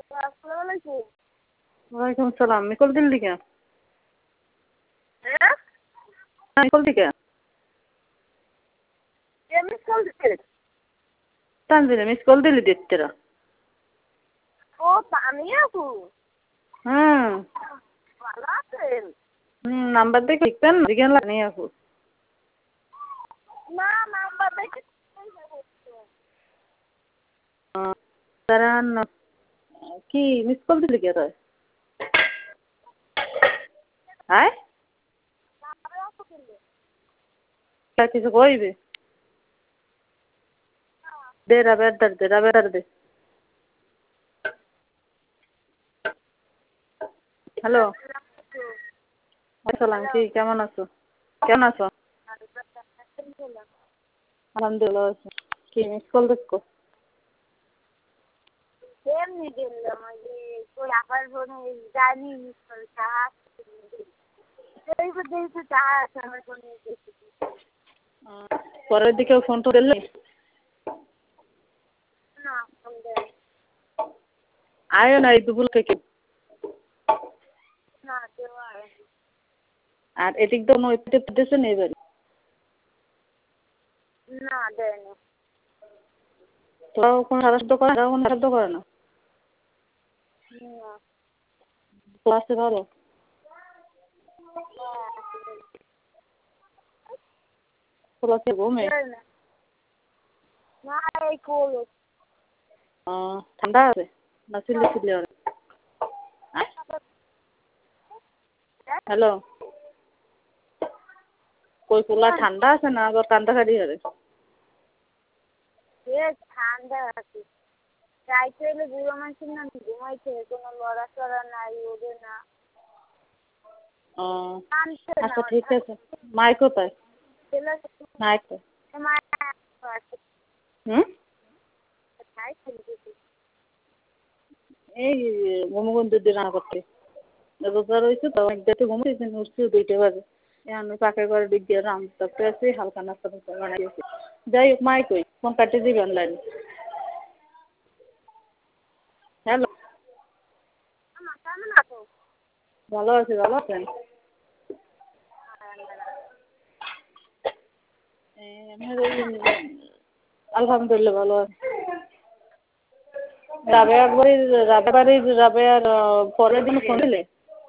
আসসালামু আলাইকুম। ওয়ালাইকুম আসসালাম। মিস কল দিলি কেন? হ্যাঁ? মিস কল দিলি কেন? কে মিস কল দিছে? তানজিলা মিস কল দিলি দেখতেরা। ও তানিয়া আপু। হুম। ভালো আছেন? নাম্বার দেখে লিখতেন না জিজ্ঞান লাগনি আপু। না নাম্বার দেখে তারা কি মিস কল দিলি কে তুই? আয় কিছু কইবি? দে রাবের দে রাবের দে। হ্যালো। আসসালাম কি কেমন আছো? কেমন আছো? আলহামদুলিল্লাহ আছি। কি মিস কল দেখো? এমনি দিলাম ওই যে ওই আপার ফোনে জানি মিস কল চাহা দেখতে চাহা আছে আমার ফোনে দেখি। পরের দিকে ফোন তো দিলি? না ফোন দেয় আয় না এই দুপুর থেকে। না দেওয়া আর এদিক তো নয় পেতেছে নেই বাড়ি। না দেয়নি। তোরাও কোনো সাহায্য করে না? কোনো সাহায্য করে না? না ক্লাসে ভালো? ক্লাসে ঘুমে? না এই কোলো ঠান্ডা আছে না চিল্লি চিল্লি ওরে? হ্যালো কই কুলা ঠান্ডা আছে না আবার কান্দাকাটি হবে? ঠান্ডা আছে চাইতে হলে বুড়ো মানুষের না ঘুমাইছে কোনো লড়াচড়া নাই ওদের না আচ্ছা ঠিক আছে। মাই কোথায়? মাইক হুম এই ঘুমগুন দুধ রান্না করতে রোজা রয়েছে তো একদাতে ঘুমোতে উঠছি 2টা বাজে। আমি পাকের ঘরে দিক দিয়ে রান্না করতে আছি হালকা নাস্তা বানাইছি। যাই হোক মাই কই ফোন কাটে দিবি অনলাইন। হ্যালো ভালো আছি ভালো আছেন? আলহামদুলিল্লাহ ভালো আছি। রাবেয়ার পরের দিন ফোন দিলে?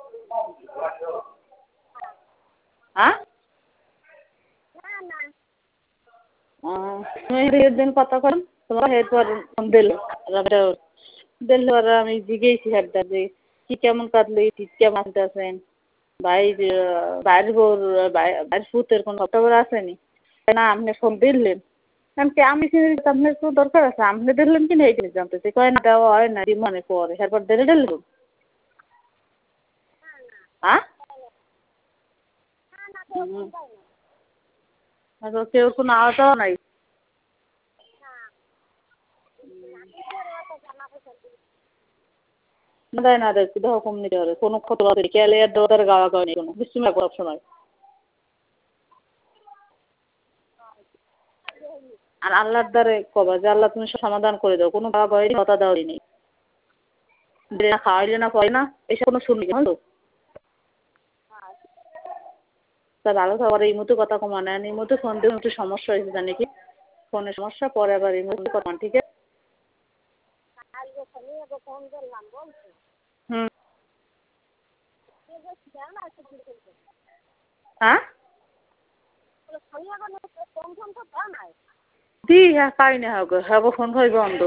হ্যাঁ তুমি দিন কথা করেন তোমার এরপর ফোন দিল দিল আমি জিজ্ঞেসি হাটটা যে কি কেমন কাটলো ঠিক কেমন আছেন বাইরের ফুতের কোনো খবর আসেনি না আপনি ফোন দিলেন আমি আপনার তো দরকার আছে আপনি দিলেন কি না এই জিনিস জানতেছি কয় না দেওয়া হয় না মনে পরে এরপর দিলে দিলেন হ্যাঁ কেউ কোনো আওয়াজও নাই। না দেয় না দেয় দেহ কম নিতে হবে কোনো ক্ষত খেয়ালে আর দেওয়ার গাওয়া গাওয়া নেই কোনো বৃষ্টি লাগবে সব সময়। আর আল্লাহর দ্বারে কবা যে আল্লাহ তুমি সমাধান করে দাও কোনো গাওয়া গাওয়াই কথা দেওয়াই নেই না খাওয়াইলে না পড়ে না এসব কোনো শুনলি হলো তা ভালো খাবার এই মতো কথা কমা নেন এই মতো ফোন দিয়ে একটু সমস্যা হয়েছে জানি কি ফোনের সমস্যা পরে আবার এই মতো কথা ঠিক আছে। হুম হ্যাঁ দি হ্যাঁ পাই না হ্যাঁ ফোন হয় বন্ধ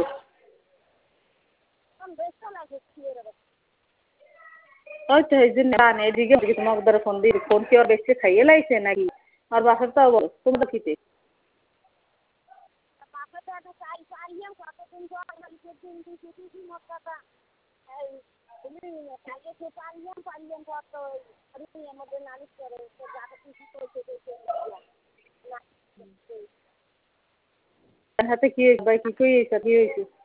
ওই তো এই জন্য এদিকে তোমার দ্বারা ফোন দিই ফোন কি আর বেশি খাইয়ে লাইছে নাকি আর বাসার তাও বল তুমি তো খেতে হাতে কি ভাই কি হয়েছে কি হয়েছে